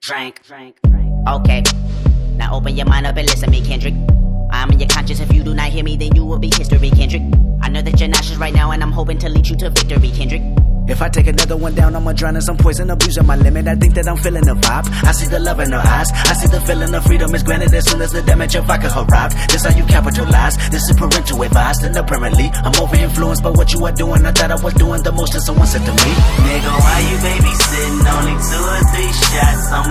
Drank. Okay, now open your mind up and listen to me, Kendrick. I'm in your conscience. If you do not hear me, then you will be history, Kendrick. I know that you're nauseous right now, and I'm hoping to lead you to victory, Kendrick. If I take another one down, I'ma drown in some poison, abusing my limit. I think that I'm feeling the vibe. I see the love in her eyes. I see the feeling of freedom is granted as soon as the damage of vodka arrived. This how you capitalize. This is parental advice. And apparently, I'm over influenced by what you are doing. I thought I was doing the most, and someone said to me, nigga, why you babysitting? Only 2 or 3 shots.